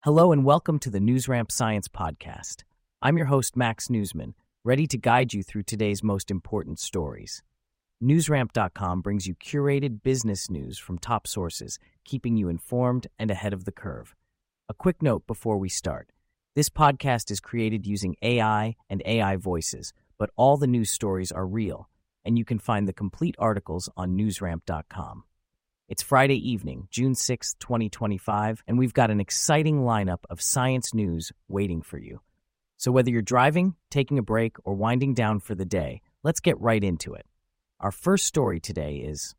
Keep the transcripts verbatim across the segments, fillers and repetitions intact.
Hello and welcome to the NewsRamp Science Podcast. I'm your host, Max Newsman, ready to guide you through today's most important stories. NewsRamp dot com brings you curated business news from top sources, keeping you informed and ahead of the curve. A quick note before we start. This podcast is created using A I and A I voices, but all the news stories are real, and you can find the complete articles on NewsRamp dot com. It's Friday evening, June sixth, twenty twenty-five, and we've got an exciting lineup of science news waiting for you. So whether you're driving, taking a break, or winding down for the day, let's get right into it. Our first story today is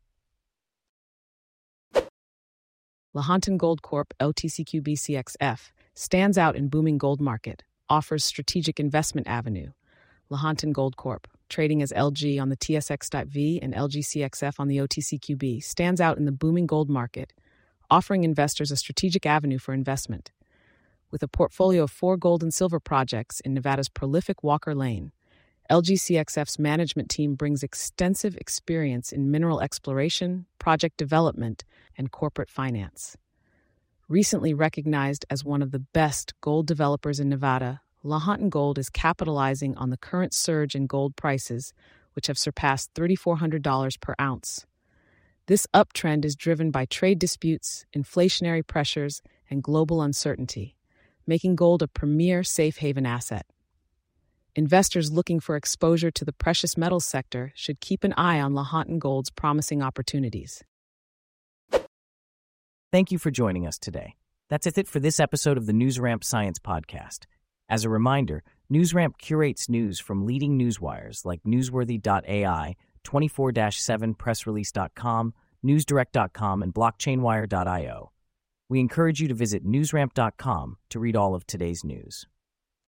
Lahontan Gold Corp, L T C Q B C X F, stands out in booming gold market, offers strategic investment avenue. Lahontan Gold Corp, trading as L G on the T S X V and L G C X F on the O T C Q B, stands out in the booming gold market, offering investors a strategic avenue for investment. With a portfolio of four gold and silver projects in Nevada's prolific Walker Lane, L G C X F's management team brings extensive experience in mineral exploration, project development, and corporate finance. Recently recognized as one of the best gold developers in Nevada, Lahontan Gold is capitalizing on the current surge in gold prices, which have surpassed three thousand four hundred dollars per ounce. This uptrend is driven by trade disputes, inflationary pressures, and global uncertainty, making gold a premier safe haven asset. Investors looking for exposure to the precious metals sector should keep an eye on Lahontan Gold's promising opportunities. Thank you for joining us today. That's it for this episode of the NewsRamp Science Podcast. As a reminder, NewsRamp curates news from leading newswires like Newsworthy dot A I, twenty-four seven press release dot com, Newsdirect dot com, and Blockchainwire dot io. We encourage you to visit NewsRamp dot com to read all of today's news.